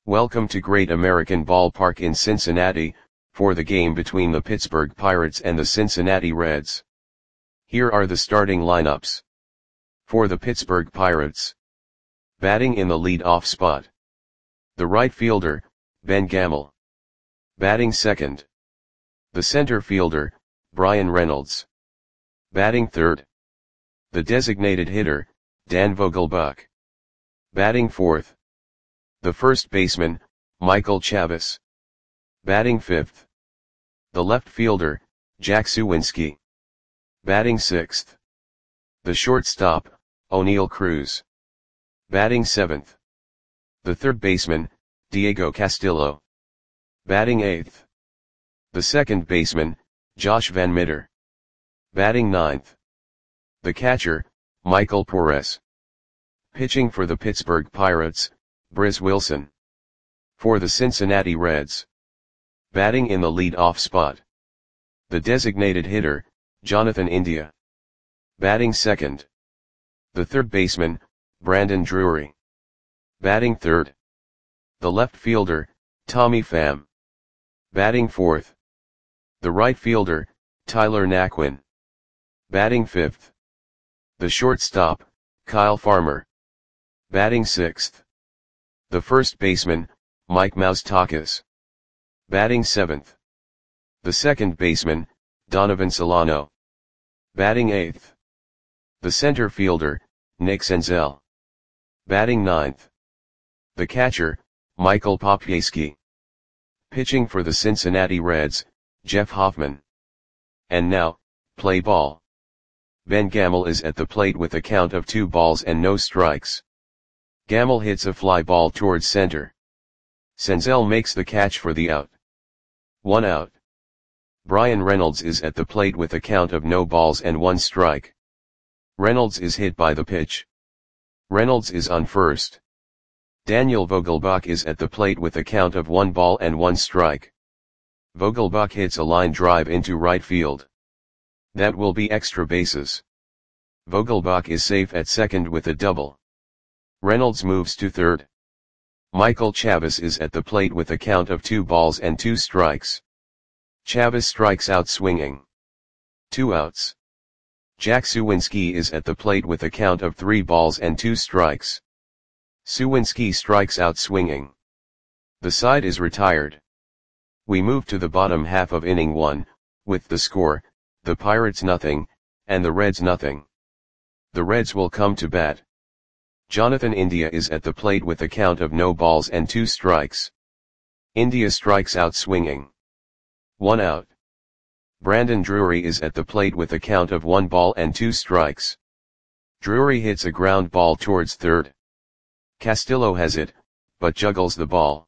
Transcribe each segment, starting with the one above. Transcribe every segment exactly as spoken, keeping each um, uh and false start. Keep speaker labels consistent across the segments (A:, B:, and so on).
A: Welcome to Great American Ballpark in Cincinnati, for the game between the Pittsburgh Pirates and the Cincinnati Reds. Here are the starting lineups. For the Pittsburgh Pirates. Batting in the lead-off spot. The right fielder, Ben Gamel. Batting second. The center fielder, Bryan Reynolds. Batting third. The designated hitter, Dan Vogelbach. Batting fourth. The first baseman, Michael Chavis. Batting fifth. The left fielder, Jack Suwinski. Batting sixth. The shortstop, Oneil Cruz. Batting seventh. The third baseman, Diego Castillo. Batting eighth. The second baseman, Josh Van Meter. Batting ninth. The catcher, Michael Porres. Pitching for the Pittsburgh Pirates, Briz Wilson. For the Cincinnati Reds. Batting in the lead-off spot. The designated hitter, Jonathan India. Batting second. The third baseman, Brandon Drury. Batting third. The left fielder, Tommy Pham. Batting fourth. The right fielder, Tyler Naquin. Batting fifth. The shortstop, Kyle Farmer. Batting sixth. The first baseman, Mike Moustakas. Batting seventh. The second baseman, Donovan Solano. Batting eighth. The center fielder, Nick Senzel. Batting ninth. The catcher, Michael Popieski. Pitching for the Cincinnati Reds, Jeff Hoffman. And now, play ball. Ben Gamel is at the plate with a count of two balls and no strikes. Gamel hits a fly ball towards center. Senzel makes the catch for the out. One out. Bryan Reynolds is at the plate with a count of no balls and one strike. Reynolds is hit by the pitch. Reynolds is on first. Daniel Vogelbach is at the plate with a count of one ball and one strike. Vogelbach hits a line drive into right field. That will be extra bases. Vogelbach is safe at second with a double. Reynolds moves to third. Michael Chavis is at the plate with a count of two balls and two strikes. Chavis strikes out swinging. Two outs. Jack Suwinski is at the plate with a count of three balls and two strikes. Suwinski strikes out swinging. The side is retired. We move to the bottom half of inning one, with the score, the Pirates nothing, and the Reds nothing. The Reds will come to bat. Jonathan India is at the plate with a count of no balls and two strikes. India strikes out swinging. One out. Brandon Drury is at the plate with a count of one ball and two strikes. Drury hits a ground ball towards third. Castillo has it, but juggles the ball.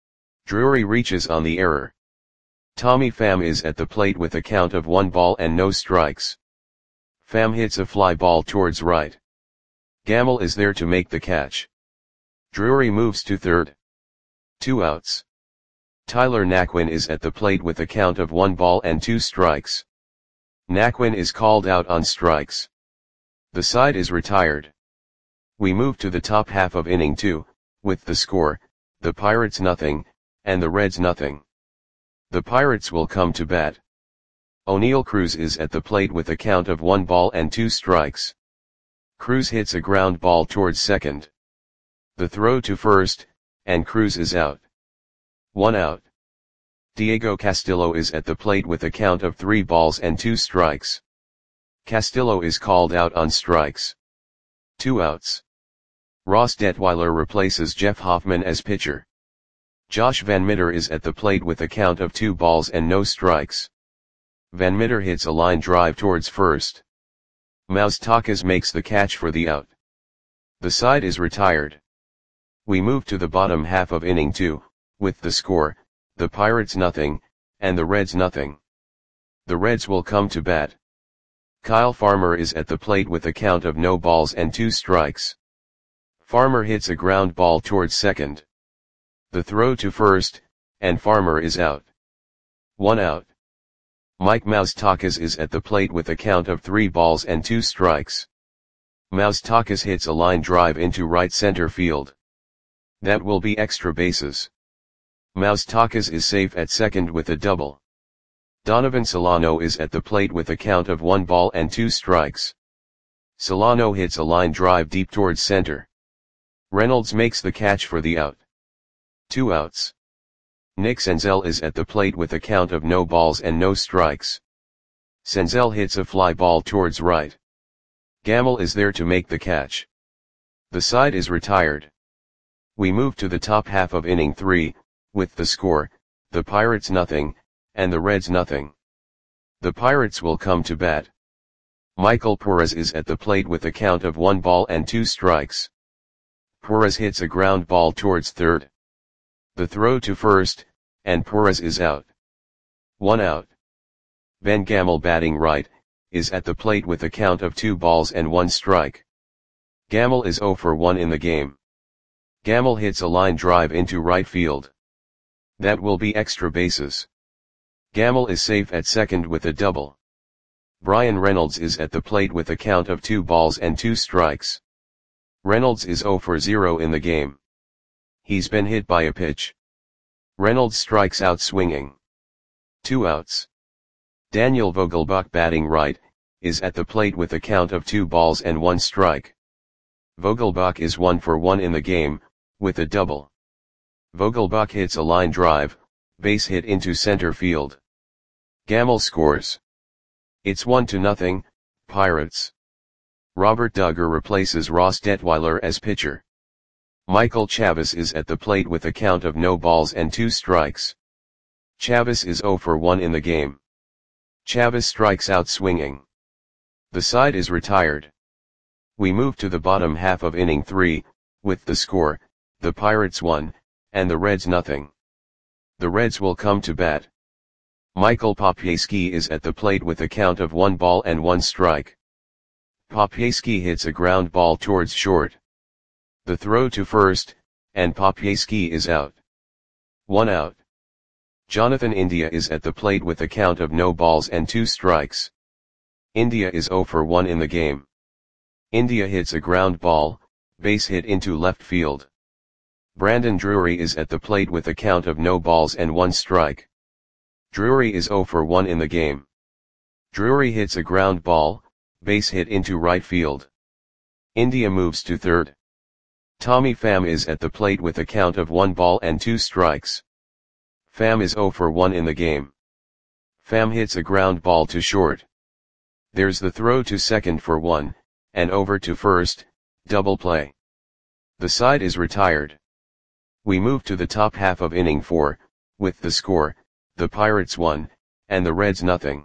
A: Drury reaches on the error. Tommy Pham is at the plate with a count of one ball and no strikes. Pham hits a fly ball towards right. Gamel is there to make the catch. Drury moves to third. Two outs. Tyler Naquin is at the plate with a count of one ball and two strikes. Naquin is called out on strikes. The side is retired. We move to the top half of inning two, with the score, the Pirates nothing, and the Reds nothing. The Pirates will come to bat. Oneil Cruz is at the plate with a count of one ball and two strikes. Cruz hits a ground ball towards second. The throw to first, and Cruz is out. One out. Diego Castillo is at the plate with a count of three balls and two strikes. Castillo is called out on strikes. Two outs. Ross Detweiler replaces Jeff Hoffman as pitcher. Josh Van Meter is at the plate with a count of two balls and no strikes. Van Meter hits a line drive towards first. Moustakas makes the catch for the out. The side is retired. We move to the bottom half of inning two, with the score, the Pirates nothing, and the Reds nothing. The Reds will come to bat. Kyle Farmer is at the plate with a count of no balls and two strikes. Farmer hits a ground ball towards second. The throw to first, and Farmer is out. One out. Mike Moustakas is at the plate with a count of three balls and two strikes. Moustakas hits a line drive into right center field. That will be extra bases. Moustakas is safe at second with a double. Donovan Solano is at the plate with a count of one ball and two strikes. Solano hits a line drive deep towards center. Reynolds makes the catch for the out. Two outs. Nick Senzel is at the plate with a count of no balls and no strikes. Senzel hits a fly ball towards right. Gamble is there to make the catch. The side is retired. We move to the top half of inning three, with the score, the Pirates nothing, and the Reds nothing. The Pirates will come to bat. Michael Perez is at the plate with a count of one ball and two strikes. Perez hits a ground ball towards third. The throw to first, and Perez is out. One out. Ben Gamble, batting right, is at the plate with a count of two balls and one strike. Gamble is oh for one in the game. Gamble hits a line drive into right field. That will be extra bases. Gamble is safe at second with a double. Brian Reynolds is at the plate with a count of two balls and two strikes. Reynolds is oh for zero in the game. He's been hit by a pitch. Reynolds strikes out swinging. Two outs. Daniel Vogelbach, batting right, is at the plate with a count of two balls and one strike. Vogelbach is one for one in the game, with a double. Vogelbach hits a line drive, base hit into center field. Gamble scores. It's one to nothing, Pirates. Robert Duggar replaces Ross Detweiler as pitcher. Michael Chavis is at the plate with a count of no balls and two strikes. Chavis is oh for one in the game. Chavis strikes out swinging. The side is retired. We move to the bottom half of inning three, with the score, the Pirates one, and the Reds nothing. The Reds will come to bat. Michael Popieski is at the plate with a count of one ball and one strike. Popieski hits a ground ball towards short. The throw to first, and Popieski is out. One out. Jonathan India is at the plate with a count of no balls and two strikes. India is oh for one in the game. India hits a ground ball, base hit into left field. Brandon Drury is at the plate with a count of no balls and one strike. Drury is oh for one in the game. Drury hits a ground ball, base hit into right field. India moves to third. Tommy Pham is at the plate with a count of one ball and two strikes. Pham is oh for one in the game. Pham hits a ground ball to short. There's the throw to second for one, and over to first, double play. The side is retired. We move to the top half of inning four, with the score, the Pirates one, and the Reds nothing.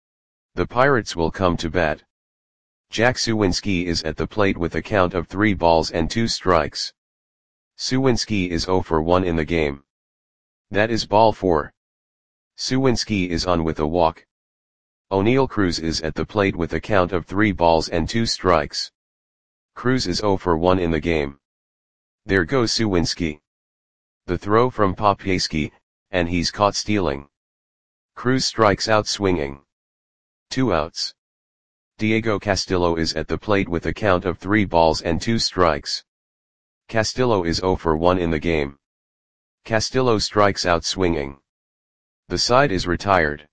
A: The Pirates will come to bat. Jack Suwinski is at the plate with a count of three balls and two strikes. Suwinski is oh for one in the game. That is ball four. Suwinski is on with a walk. O'Neal Cruz is at the plate with a count of three balls and two strikes. Cruz is oh for one in the game. There goes Suwinski. The throw from Popieski, and he's caught stealing. Cruz strikes out swinging. Two outs. Diego Castillo is at the plate with a count of three balls and two strikes. Castillo is oh for one in the game. Castillo strikes out swinging. The side is retired.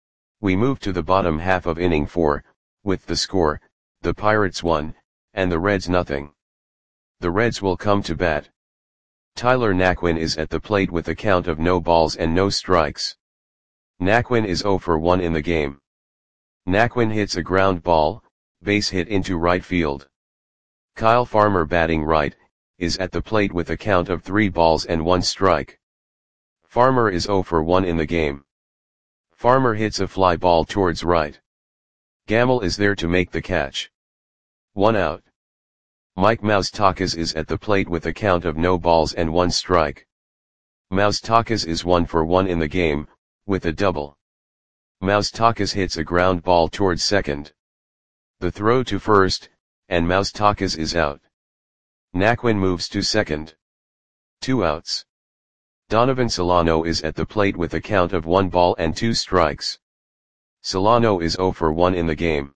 A: We move to the bottom half of inning four, with the score, the Pirates one, and the Reds nothing. The Reds will come to bat. Tyler Naquin is at the plate with a count of no balls and no strikes. Naquin is oh for one in the game. Naquin hits a ground ball, base hit into right field. Kyle Farmer, batting right, is at the plate with a count of three balls and one strike. Farmer is oh for one in the game. Farmer hits a fly ball towards right. Gamble is there to make the catch. One out. Mike Moustakas is at the plate with a count of no balls and one strike. Moustakas is one for one in the game, with a double. Moustakas hits a ground ball towards second. The throw to first, and Moustakas is out. Naquin moves to second. Two outs. Donovan Solano is at the plate with a count of one ball and two strikes. Solano is oh for one in the game.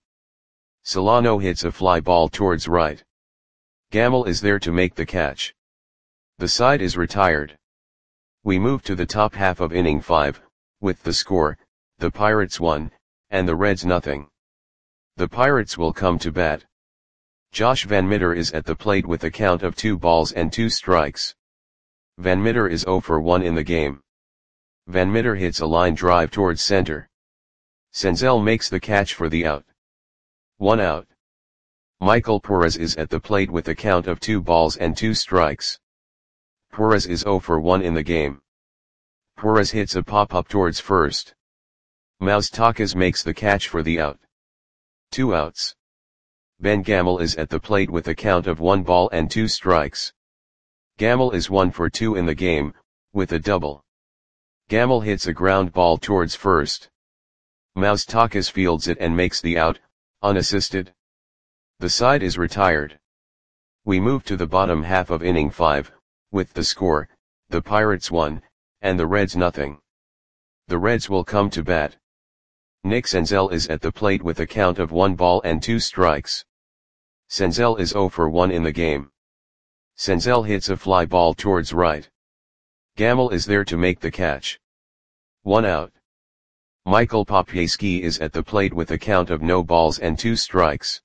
A: Solano hits a fly ball towards right. Gamble is there to make the catch. The side is retired. We move to the top half of inning five, with the score, the Pirates one, and the Reds nothing. The Pirates will come to bat. Josh Van Meter is at the plate with a count of two balls and two strikes. Van Meter is zero for one in the game. Van Meter hits a line drive towards center. Senzel makes the catch for the out. One out. Michael Perez is at the plate with a count of two balls and two strikes. Perez is zero for one in the game. Perez hits a pop-up towards first. Moustakas makes the catch for the out. Two outs. Ben Gamel is at the plate with a count of one ball and two strikes. Gamel is one for two in the game, with a double. Gamel hits a ground ball towards first. Moustakas fields it and makes the out, unassisted. The side is retired. We move to the bottom half of inning five, with the score, the Pirates one, and the Reds nothing. The Reds will come to bat. Nick Senzel is at the plate with a count of one ball and two strikes. Senzel is zero for one in the game. Senzel hits a fly ball towards right. Gamel is there to make the catch. One out. Michael Popieski is at the plate with a count of no balls and two strikes.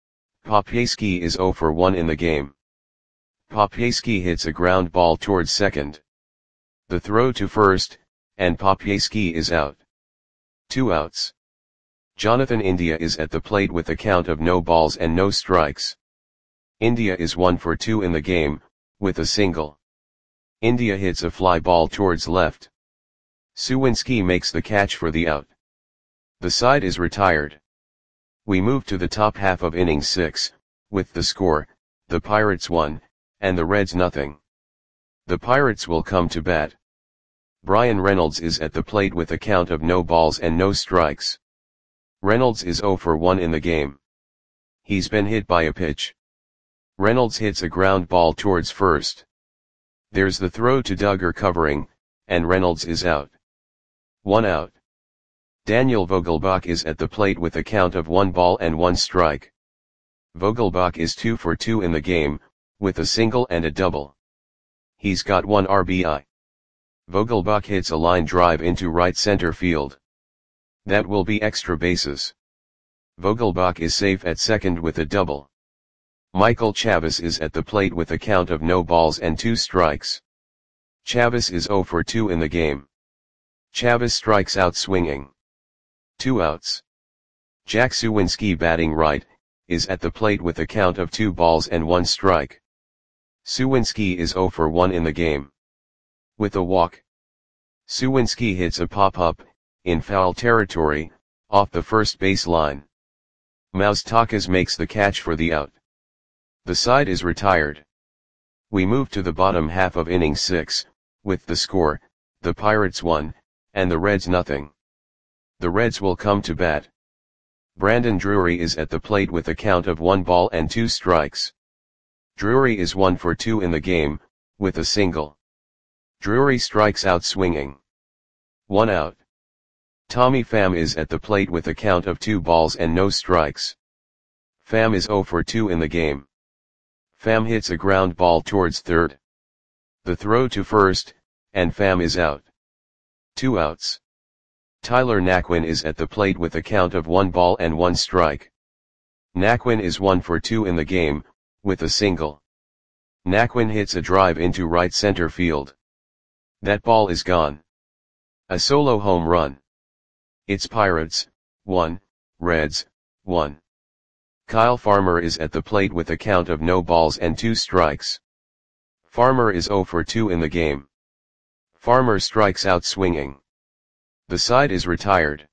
A: Popieski is zero for one in the game. Popieski hits a ground ball towards second. The throw to first, and Popieski is out. Two outs. Jonathan India is at the plate with a count of no balls and no strikes. India is one for two in the game, with a single. India hits a fly ball towards left. Suwinski makes the catch for the out. The side is retired. We move to the top half of inning six, with the score, the Pirates one, and the Reds nothing. The Pirates will come to bat. Brian Reynolds is at the plate with a count of no balls and no strikes. Reynolds is zero for one in the game. He's been hit by a pitch. Reynolds hits a ground ball towards first. There's the throw to Duggar covering, and Reynolds is out. One out. Daniel Vogelbach is at the plate with a count of one ball and one strike. Vogelbach is two for two in the game, with a single and a double. He's got one R B I. Vogelbach hits a line drive into right center field. That will be extra bases. Vogelbach is safe at second with a double. Michael Chavis is at the plate with a count of no balls and two strikes. Chavis is zero for two in the game. Chavis strikes out swinging. Two outs. Jack Suwinski batting right, is at the plate with a count of two balls and one strike. Suwinski is zero for one in the game. With a walk. Suwinski hits a pop-up, in foul territory, off the first base line. Moustakas makes the catch for the out. The side is retired. We move to the bottom half of inning six, with the score, the Pirates one, and the Reds nothing. The Reds will come to bat. Brandon Drury is at the plate with a count of one ball and two strikes. Drury is one for two in the game, with a single. Drury strikes out swinging. One out. Tommy Pham is at the plate with a count of two balls and no strikes. Pham is zero for two in the game. Pham hits a ground ball towards third. The throw to first, and Pham is out. Two outs. Tyler Naquin is at the plate with a count of one ball and one strike. Naquin is one for two in the game, with a single. Naquin hits a drive into right center field. That ball is gone. A solo home run. It's Pirates, one, Reds, one. Kyle Farmer is at the plate with a count of no balls and two strikes. Farmer is zero for two in the game. Farmer strikes out swinging. The side is retired.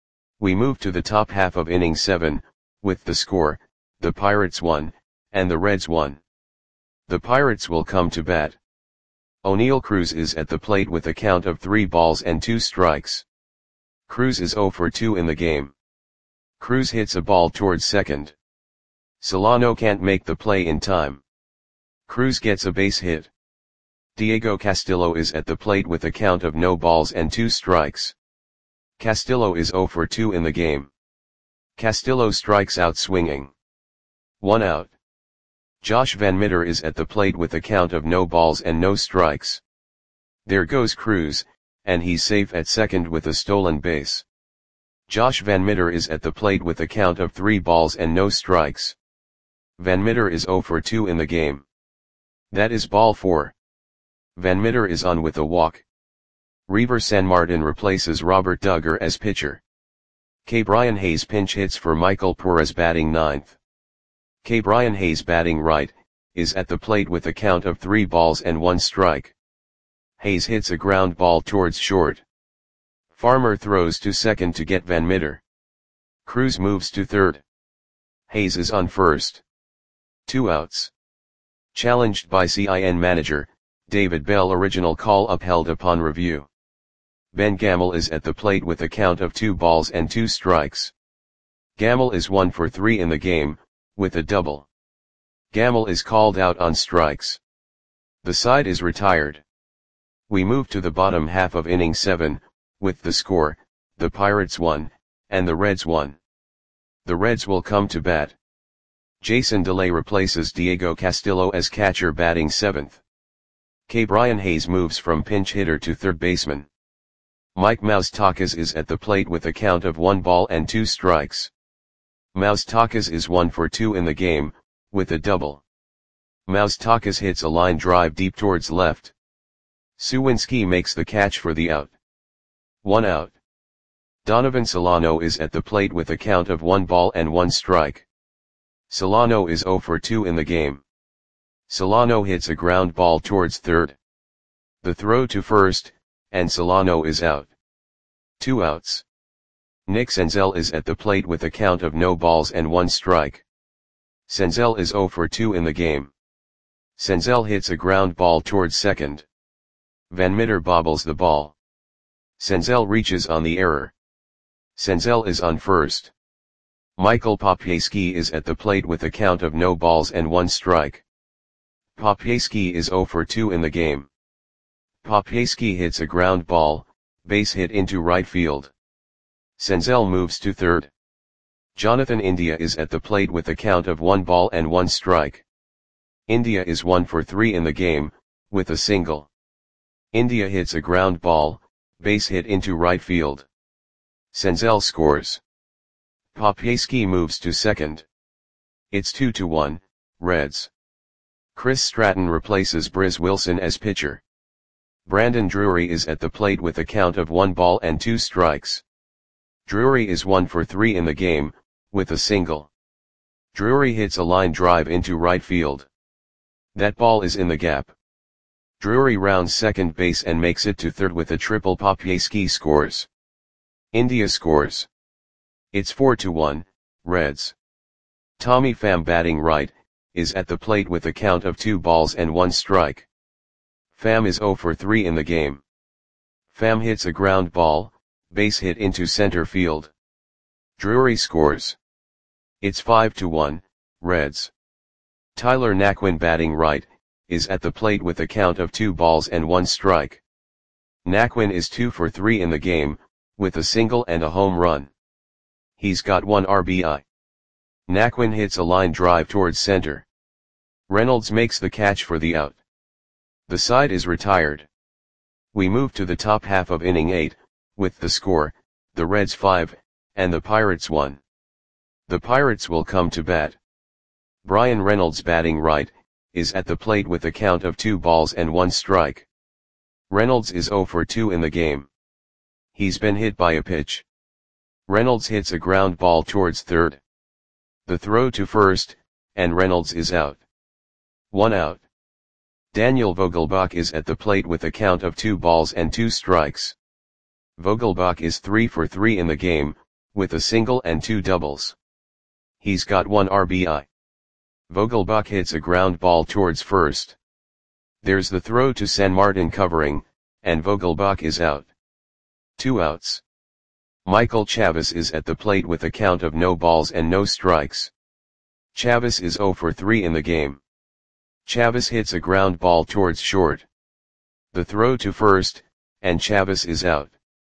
A: We move to the top half of inning seven, with the score, the Pirates one, and the Reds one. The Pirates will come to bat. O'Neill Cruz is at the plate with a count of three balls and two strikes. Cruz is zero for two in the game. Cruz hits a ball towards second. Solano can't make the play in time. Cruz gets a base hit. Diego Castillo is at the plate with a count of no balls and two strikes. Castillo is zero for two in the game. Castillo strikes out swinging. One out. Josh Van Meter is at the plate with a count of no balls and no strikes. There goes Cruz, and he's safe at second with a stolen base. Josh Van Meter is at the plate with a count of three balls and no strikes. Van Meter is oh for two in the game. That is ball four. Van Meter is on with a walk. Reiver Sanmartin replaces Robert Duggar as pitcher. K. Brian Hayes pinch hits for Michael Perez batting ninth. K. Brian Hayes batting right, is at the plate with a count of three balls and one strike. Hayes hits a ground ball towards short. Farmer throws to second to get Van Meter. Cruz moves to third. Hayes is on first. Two outs. Challenged by C I N manager, David Bell. Original call upheld upon review. Ben Gamel is at the plate with a count of two balls and two strikes. Gamel is one for three in the game, with a double. Gamel is called out on strikes. The side is retired. We move to the bottom half of inning seven, with the score, the Pirates won, and the Reds won. The Reds will come to bat. Jason DeLay replaces Diego Castillo as catcher batting seventh. K. Brian Hayes moves from pinch hitter to third baseman. Mike Moustakas is at the plate with a count of one ball and two strikes. Moustakas is one for two in the game, with a double. Moustakas hits a line drive deep towards left. Suwinski makes the catch for the out. One out. Donovan Solano is at the plate with a count of one ball and one strike. Solano is oh for two in the game. Solano hits a ground ball towards third. The throw to first, and Solano is out. Two outs. Nick Senzel is at the plate with a count of no balls and one strike. Senzel is oh for two in the game. Senzel hits a ground ball towards second. Van Meter bobbles the ball. Senzel reaches on the error. Senzel is on first. Michael Popieski is at the plate with a count of no balls and one strike. Popieski is oh for two in the game. Popieski hits a ground ball, base hit into right field. Senzel moves to third. Jonathan India is at the plate with a count of one ball and one strike. India is one for three in the game, with a single. India hits a ground ball, base hit into right field. Senzel scores. Popieski moves to second. It's two to one, Reds. Chris Stratton replaces Briz Wilson as pitcher. Brandon Drury is at the plate with a count of one ball and two strikes. Drury is one for three in the game, with a single. Drury hits a line drive into right field. That ball is in the gap. Drury rounds second base and makes it to third with a triple. Popieski scores. India scores. It's four to one, Reds. Tommy Pham batting right, is at the plate with a count of two balls and one strike. Pham is oh for three in the game. Pham hits a ground ball, base hit into center field. Drury scores. It's five to one, Reds. Tyler Naquin batting right, is at the plate with a count of two balls and one strike. Naquin is two for three in the game, with a single and a home run. He's got one R B I. Naquin hits a line drive towards center. Reynolds makes the catch for the out. The side is retired. We move to the top half of inning eight, with the score, the Reds five, and the Pirates one. The Pirates will come to bat. Brian Reynolds batting right, is at the plate with a count of two balls and one strike. Reynolds is oh for two in the game. He's been hit by a pitch. Reynolds hits a ground ball towards third. The throw to first, and Reynolds is out. One out. Daniel Vogelbach is at the plate with a count of two balls and two strikes. Vogelbach is three for three in the game, with a single and two doubles. He's got one R B I. Vogelbach hits a ground ball towards first. There's the throw to Sanmartin covering, and Vogelbach is out. Two outs. Michael Chavis is at the plate with a count of no balls and no strikes. Chavis is oh for three in the game. Chavis hits a ground ball towards short. The throw to first, and Chavis is out.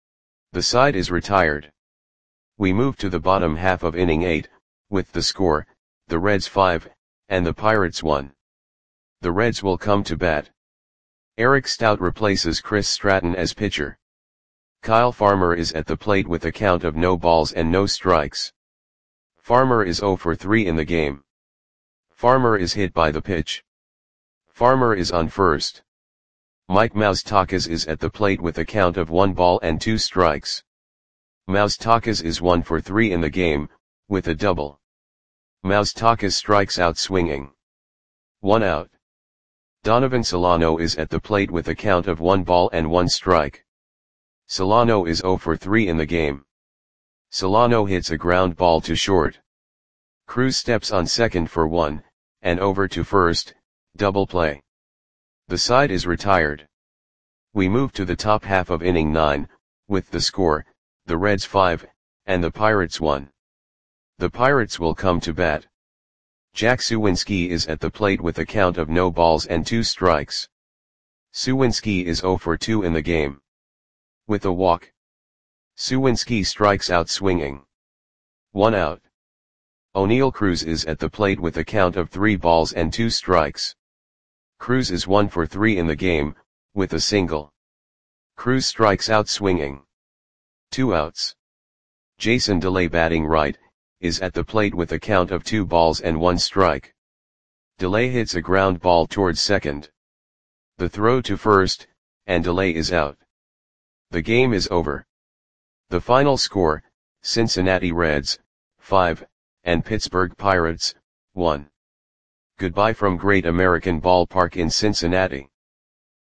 A: The side is retired. We move to the bottom half of inning eight, with the score, the Reds five, and the Pirates one. The Reds will come to bat. Eric Stout replaces Chris Stratton as pitcher. Kyle Farmer is at the plate with a count of no balls and no strikes. Farmer is zero for three in the game. Farmer is hit by the pitch. Farmer is on first. Mike Moustakas is at the plate with a count of one ball and two strikes. Moustakas is one for three in the game, with a double. Moustakas strikes out swinging. One out. Donovan Solano is at the plate with a count of one ball and one strike. Solano is zero for three in the game. Solano hits a ground ball to short. Cruz steps on second for one, and over to first, double play. The side is retired. We move to the top half of inning nine, with the score, the Reds five, and the Pirates one. The Pirates will come to bat. Jack Suwinski is at the plate with a count of no balls and two strikes. Suwinski is zero for two in the game. With a walk. Suwinski strikes out swinging. One out. O'Neal Cruz is at the plate with a count of three balls and two strikes. Cruz is one for three in the game, with a single. Cruz strikes out swinging. Two outs. Jason DeLay batting right, is at the plate with a count of two balls and one strike. DeLay hits a ground ball towards second. The throw to first, and DeLay is out. The game is over. The final score, Cincinnati Reds, five, and Pittsburgh Pirates, one. Goodbye from Great American Ballpark in Cincinnati.